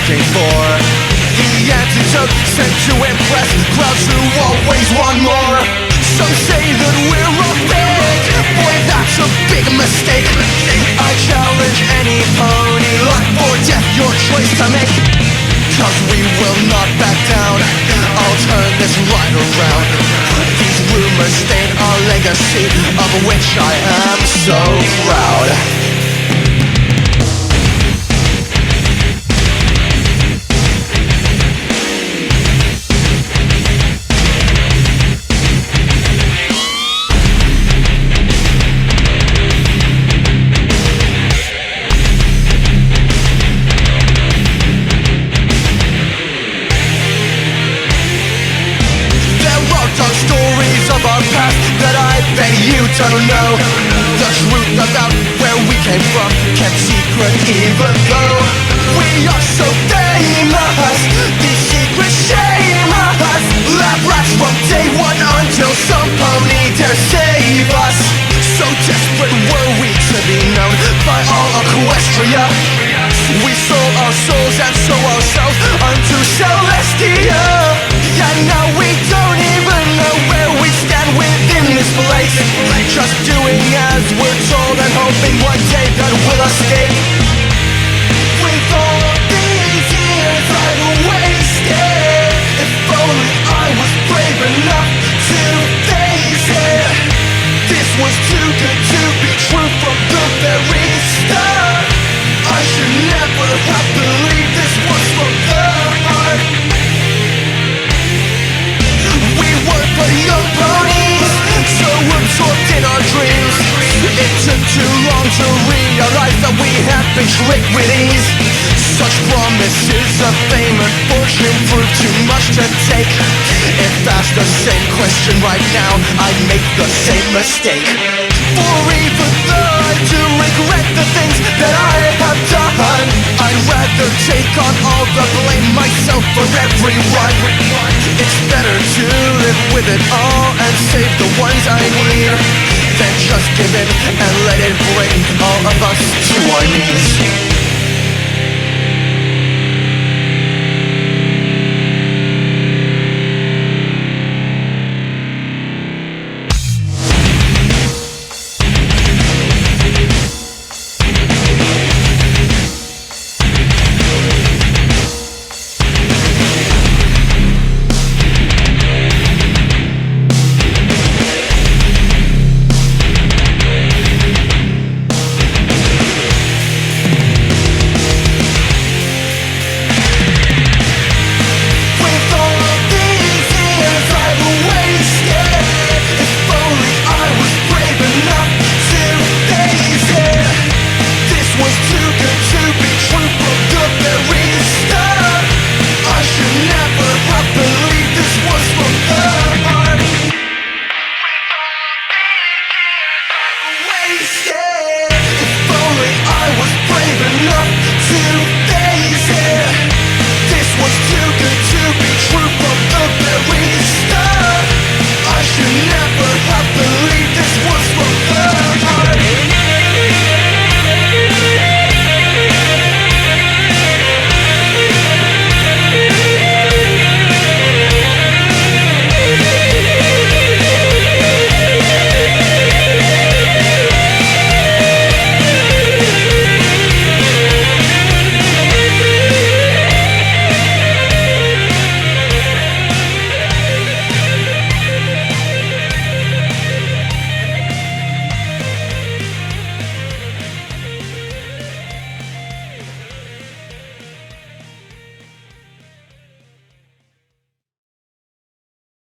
looking for the antidote, sent to impress crowds who always want more. Some say that we're all fake, boy that's a big mistake. I challenge any pony, luck or death, your choice to make. Cause we will not back down, I'll turn this right around. These rumors stain our legacy, of which I am so proud. Stories of our past that I bet you don't know. The truth about where we came from, kept secret even though we are so famous. These secrets shame us. Laugh rats from day one until some pony dare save us. So desperate were we to be known by all Equestria. We sold our souls and sold ourselves unto Celestia. Yeah, now we don't even know where we stand within this place. Just doing as we're told and hoping one day that we'll escape. With all these years I've wasted, if only I was brave enough to face it. This was too good to be true from the very start. I should never have believed this was from the heart. We were but young ponies, so absorbed in our dreams. It took too long to realize that we had been tricked with ease. Such promises of fame and fortune proved too much to take. If asked the same question right now, I'd make the same mistake. For even though I do regret the things that I have done, I'd rather take on all the blame myself for everyone. It's better to live with it all and save the ones I need, than just give in and let it bring all of us to our knees.